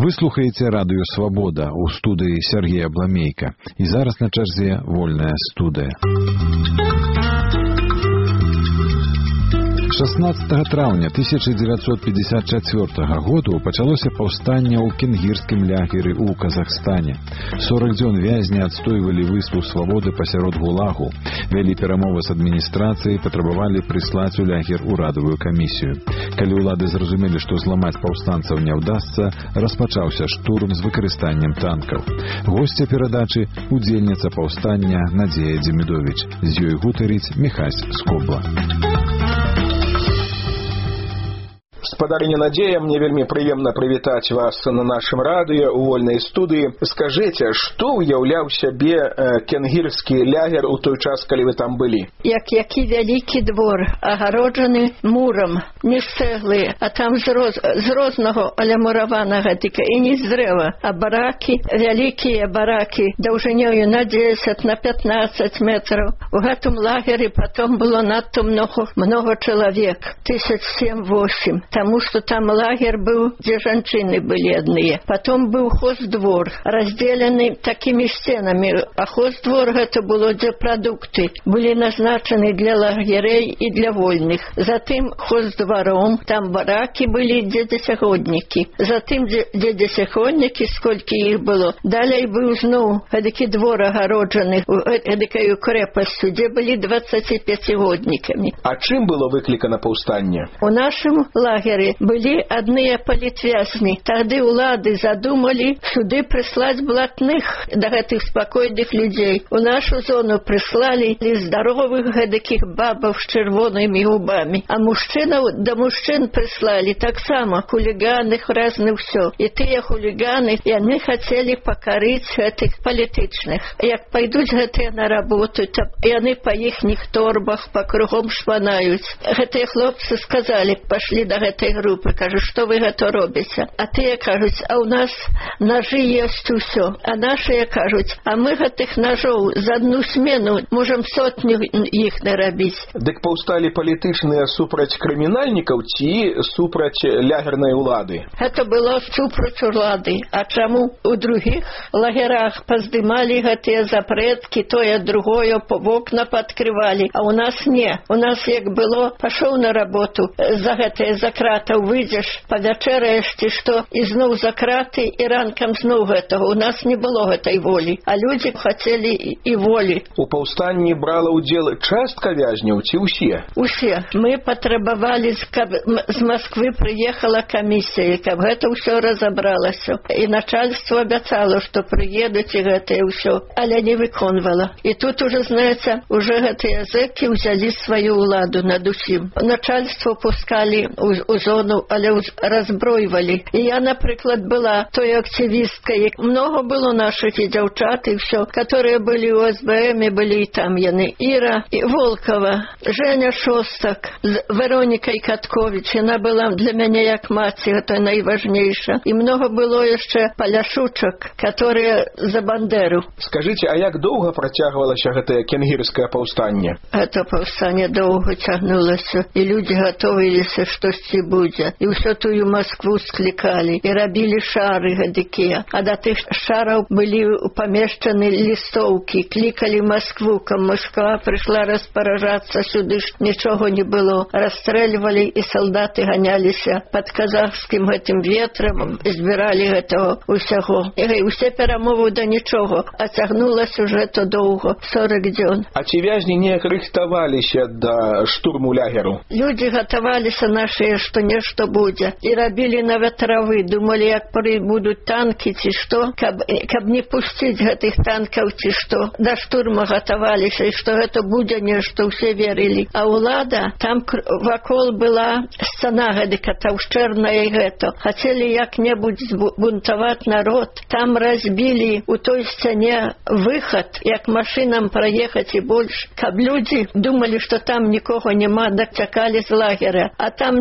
Вы слухаеце радыё «Свабода» у студыі Сергея Бламейка. І зараз на чарзе вольная студыя. 16 траўня 1954 году пачалося паўстанне ў кенгірскім лагеры ў Казахстане. 40 дзён вязні адстойвалі выступ свабоды пасярод гулагу, вялі перамовы з адміністрацыяй, патрабавалі прыслаць у лагер урадавую камісію. Калі ўлады зразумелі, што зламаць паўстанцаў не ўдасца, распачаўся штурм з выкарыстаннем танкаў. Госця перадачы – удзельніца паўстання Надзея Дземідовіч. З ёй гутарыць Міхась Скобла. Спадарыня Надзея, мне вельмі прыемна прывітаць вас на нашым радыё у вольнай студыі. Скажыце, што ўяўляў сябе кенгірскі лягер у той час, калі вы там былі? Які вялікі двор, агароджаны мурам, не з цэглы, а там з рознага, але мураванага, тыка і не з дрэва, а баракі, вялікія баракі, даўжынёю на 10, на 15 метраў. У гэтым лагеры потом было надто много чалавек, 1007-8. Потому что там лагерь был, где женщины были одни. Потом был хоздвор, разделенный такими стенами. А хоздвор это было, где продукты были назначены для лагерей и для вольных. Затем хоздвором, там бараки были, где десятогодники. Затем где десятогодники, сколько их было. Далее был снова эдакий двор огородженный, эдакою крепостью, где были 25-годниками. А чем было выкликано повстание? У нашем лагере были одни политвязни. Тогда улады задумали сюда прислать блатных, до этих спокойных людей. У нашу зону прислали здоровых эдаких бабов с червоными губами. А до мужчин прислали так само, хулиганных разных все. И те хулиганы, и они хотели покорить этих политичных. Як пойдут эти на работу, и они по ихних торбах по кругом шванают. Эти хлопцы сказали, пошли до этой группы, кажут, что вы это робите. А те кажут, а у нас ножи есть все. А наши кажут, а мы этих ножов за одну смену можем 100 их наробить. Дык повстали политичные супраць криминальников ці супраць лягерной улады? Это было супраць улады. А чему у других лагерах поздымали эти запретки, то и другое, по окна подкрывали. А у нас не. У нас, как было, пошел на работу, за это закратов выйдешь, повечеряешь, что и знов закраты, и ранком знов этого. У нас не было этой воли. А люди хотели и воли. У повстании брала удел частка вязнёў ці ўсе? Усе. Мы потребовали, с Москвы приехала комиссия, как это все разобралось. И начальство обещало, что приедут и это и все. Але не выконывало. И тут уже, знаете, уже эти зэки взяли свою уладу над усім. Начальство пускали у зону, але разброивали. И я, например, была той активисткой. Много было наших и девчат, и все, которые были у СБМ, были и там яны. Ира и Волкова, Женя Шостак, Вероникой Каткович. Она была для меня как мать, это наиважнейшее. И много было еще поляшучек, которые за Бандеру. Скажите, а як долго протягивалось это кенгирское повстание? Это повстание долго тягнулось, и люди готовились, что с будет. И всю тую Москву скликали, и робили шары гадикие. А до тых шаров были помещены листовки, кликали Москву, Москва пришла распоряжаться сюда, ничего не было. Расстреливали, и солдаты гонялись под казахским этим ветром, избирали этого усяго. И все перемовы до ничего, а тягнулось уже то долго, 40 дён. А ці вязни не рыхтовались до штурму лягеру? Люди готовались наши, что нечто будет. И робили на ветровы, думали, как прибудут танки, ці что, каб не пустить этих танков, ці что. До штурма готовались, и что это будет нечто, все верили. А улада, там вокол была стена, гадика, таушчерная и это. Хотели як-небудь бунтовать народ. Там разбили у той стене выход, як машинам проехать и больше. Каб люди думали, что там никого нема, дочекали с лагеря. А там где-то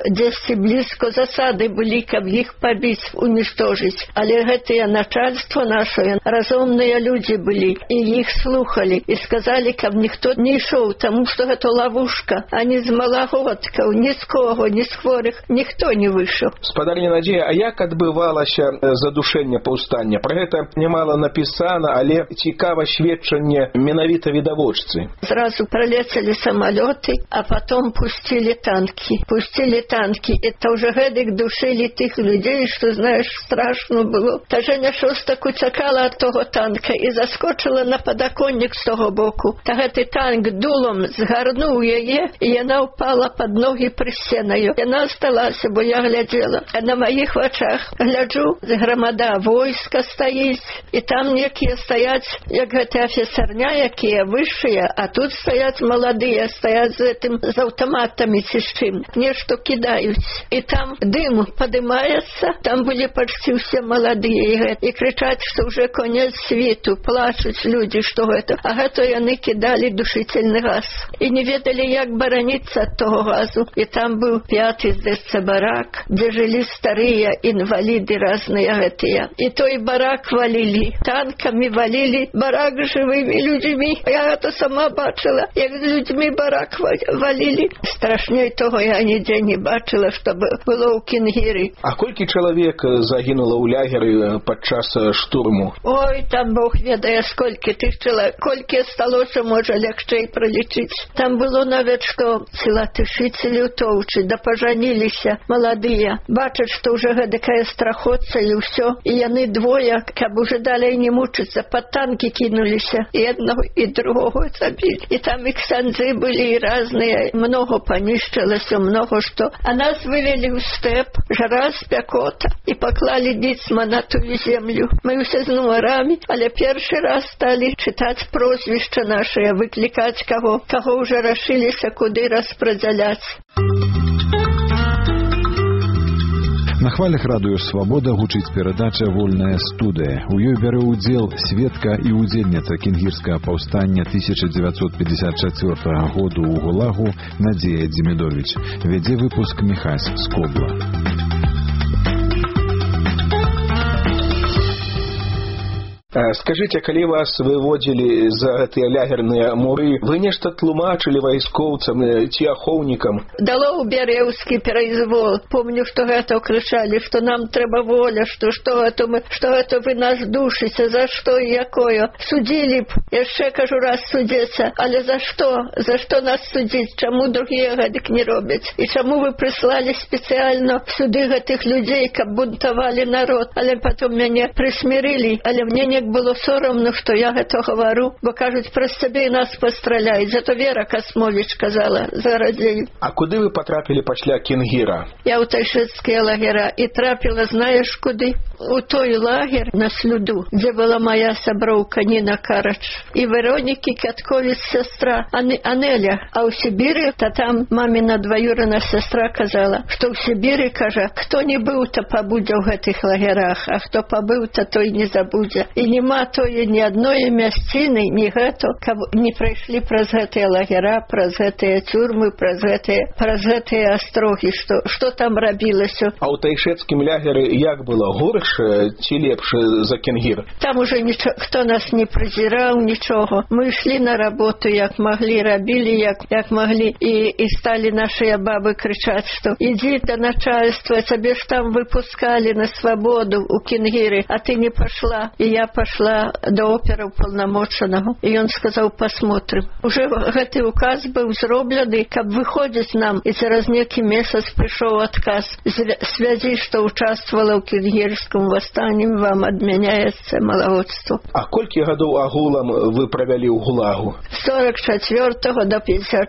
дзесьці блізко засады былі, каб іх пабіць, унічтожыць. Але гэтыя начальства нашае, разумныя людзі былі, і іх слухалі, і сказалі, каб ніхто не ішоў, таму што гэта ловушка, а ні з малагодкаў, ні з кого, ні з хворых, ніхто не выйшаў. Спадарня Надзея, а як адбывалася задушэнне паўстання? Пра гэта нямала напісана, але цікава сведчанне менавіта відавочцы. Зразу пролетели самолеты, а потом пустили танки. И то уже гэдык душили тых людей, что, знаешь, страшно было. Та Женя Шостак уцякала от того танка и заскочила на подоконник с того боку. Та гэты танк дулом згарнуў яе, и яна упала под ноги прысценаю. Яна осталась, бо я глядела. А на моих вачах гляджу, громада войска стоит, и там некие стоят, як гэты офицерня, якія высшие, а тут стоят молодые, стоят з автоматами ці з чым. Нешто кидают. И там дым поднимается, там были почти все молодые, и кричат, что уже конец свету, плачут люди, что это. А гэта яны кидали душительный газ. И не ведали, як бараниться от того газу. И там был 5-й, здаецца, барак, где жили старые инвалиды разные гэтыя. И той барак валили, танками валили, барак живыми людьми. Я это сама бачила, як людьми барак валили. Страшней того я нигде не бачила, чтобы было у Кенгіры. А колькі чалавек загінула ў лягеры падчас штурму? Ой, там Бог ведае, сколькі тых чалавек, колькі сталося, можа лягчэй пролічыць. Там было нават, што целатышыцелі ўтоўчы, да пажаніліся маладыя. Бачаць, што ўжо гэтакая страхотца і ўсё. І яны двое, каб уже далей не мучыцца, пад танкі кінуліся. І адного, і другого забілі. І там і ксяндзы былі, і разныя, много панішчылася, много што. А нас вывели ў стэп, жара спякота, і паклалі діцма на тую землю. Мы ўсе з нумарамі, але першы раз сталі чытаць прозвішча нашыя, выклікаць каго ўжо рашыліся, куды распрадзяляць. На хвалях радыё «Свабода» гучыць перадача «Вольная студыя». У ёй бярэ ўдзел сведка і ўдзельніца кенгірскага паўстання 1954 году ў ГУЛАГу Надзея Дземідовіч. Вядзе выпуск Міхась Скобла. Скажите, калі вас выводзілі за гэтыя лягерныя муры, вы нешта тлумачылі вайскоўцам ці ахоўнікам? Дало ў Бярэўскі перайзвол. Помню, што гэта крычалі, што нам трэба воля, што гэта вы нас душыце, за што і якое. Судзілі б, яшчэ кажу раз судзіцца, але за што? За што нас судзіць? Чаму другія гэтак не робяць? І чаму вы прыслалі спецыяльна сюды гэтых людзей, каб бунтавалі народ? Але потом мяне прысмірылі, але мне не было соромно, что я это говорю, бо кажуть, праз цябе нас постраляють. Зато Вера Космович казала за радзей. А куды вы потрапили пасля Кенгіра? Я ў тайшэцкія лагера і трапила, знаешь, куды? У той лагер на Слюду, где была моя сяброўка Ніна Карач и Веронікі Кятковіч сестра Анеля. А у Сибири, то там мамина двоюродная сестра казала, что в Сибири, кажа, кто не был, то побудзе ў гэтых лагерах, а кто побыл, то той не забудзе. І нема тое ні адной мясціны, ні гэта, каб не прайшлі праз гэтыя лагера, праз гэтыя тюрмы, праз гэтыя астрогі, што там рабілася. А ў тайшэцкім лягеры як было, горш ці лепш за Кенгір? Там уже ніхто нас не презираў, нічого. Мы ішлі на работу, як маглі, рабілі, як маглі, і сталі нашыя бабы крычаць, што ідзі да начальства, цябе ж там выпускалі на свабоду у Кенгіры, а ты не пашла. И я пошла до опера уполномоченного, и он сказал, посмотрим. Уже гэты указ был зроблены, каб выходить нам, и через некий месяц пришел отказ. В связи, что участвовала в Кенгірском восстании, вам отменяется маловодство. А колькі гадоў агулам вы правялі ў ГУЛАГу? С 44 до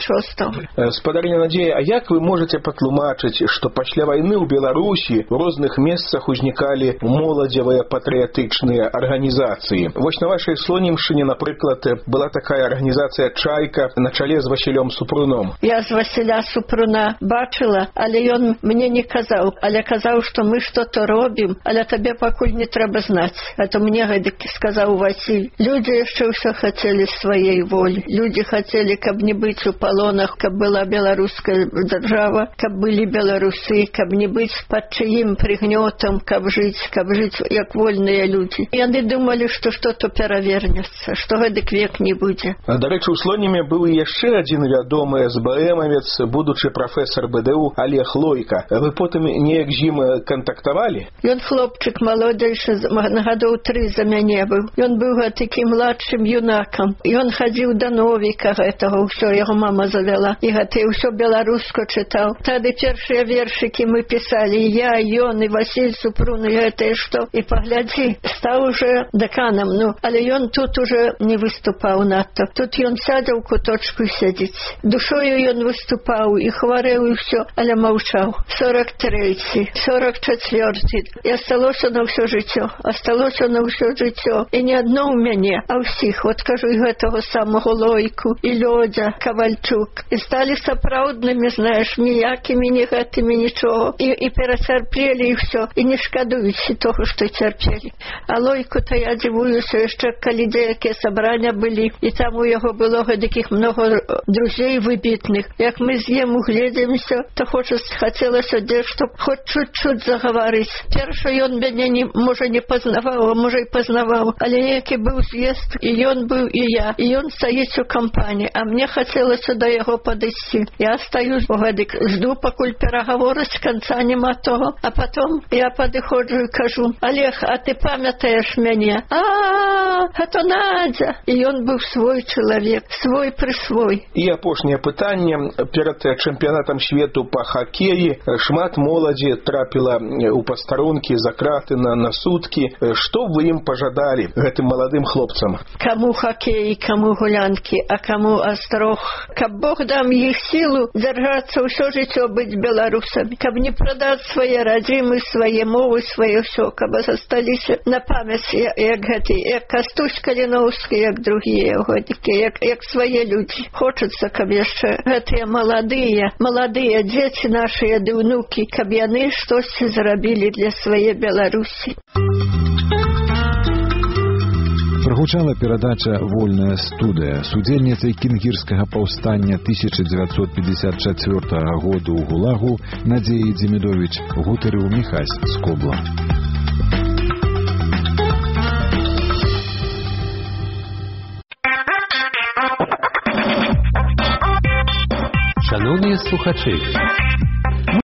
56. Спадарня Надзея, а як вы можете патлумачыць, што пасля вайны ў Беларусі ў розных месцах узнікалі моладзевыя патрыятычныя организации, арганізацыі. Вось на вашай Слонімшчыне, напрыклад, была такая арганізацыя «Чайка» на чале з Васілём Супруном. Я з Васіля Супруна бачыла, але ён мне не казаў, але казаў, што мы што-то робім, але табе пакуль не трэба знаць. А то мне гэтак сказаў Васіль. Людзі яшчэ ўсё хацелі сваей волі. Людзі хацелі, каб не быць у палонах, каб была беларуская дзяржава, каб былі беларусы, каб не быць пад чыім прыгнётам, каб жыць як вольныя людзі. Яны думалі, што што-то перавернецца, што гэтак век не будзе. Дарэчы, у Слоніме быў яшчэ адзін вядомы СБМовец, будучы прафесар БДУ Олег Лойка. Вы потым неяк з ім кантактавалі? Ён хлопчык малодзейшы, на гадоў 3 за мяне быў. Ён быў такім младшым юнакам. Ён хадзіў да Новіка гэтага, ўсё яго мама завяла. І гэта ўсё беларуску чытаў. Тады першыя вершыкі мы пісалі. Я, ён і Васіль Супрун, і гэта што. І паглядзі, стаў уже дэканам. Але ён тут уже не выступаў надто. Тут ён сядзе ў куточку і сядзіць. Душою ён выступаў і хварэў і ўсё, але маўчаў. 43-й, 44-й. І асталося на ўсё жыццё. Асталося на ўсё жыццё. І не адно ў мяне, а ўсіх. От кажу, і гэтага самого Лойку, і Лёдзя Кавальчук. І сталі сапраўднымі, знаеш, ніякімі, ні гэтымі, нічого. І перацярпелі, і ўсё. І не шкадуюць того, што цярпелі. А Лойку-то я дзівуюся, яшчэ калі дзеякія сабрання былі, і там у яго было гэтакіх много друзей выбітных. Як мы з ім угледзімся, то хацелася дзе-што хоць чуть-чуть загаварыць. Перша ён мяне можа не пазнаваў, а можа і пазнаваў, але неякі быў з'езд, і ён быў, і я. І ён стаіць у кампаніі, а мне хацелася да яго падысці. Я стаю, гэтак, жду, пакуль перагавораць, канца няма того. А потом я падыходжу і кажу: Олег, а ты памятаеш мяне? Гэта Надзя. І ён быў свой чалавек, свой прысвой. І апошняе пытанне. Перад чэмпіянатам свету па хакеі шмат моладзі трапіла ў пастарункі, за краты на суткі. Што вы ім пажадалі, гэтым маладым хлопцам? Каму хакей, каму гулянкі, а каму астрог. Каб Бог дам іх сілу дзяржацца ўсё жыццё быць беларусамі. Каб не прадаць свае радзімы, свае мовы, свае ўсё. Каб засталіся на памяць, як гэты, як Кастусь Каліноўскі, як другія годнікі, як свае людзі. Хочацца, каб яшчэ гэтыя маладыя дзеці нашыя ды ўнукі, каб яны штосьці зрабілі для свае Беларусі. Прагучала перадача «Вольная студыя». Судзельніцай кенгірскага паўстання 1954 году ў Гулагу Надзеі Дземідовіч гутарыў Міхась Скобла. Шановні слухачі,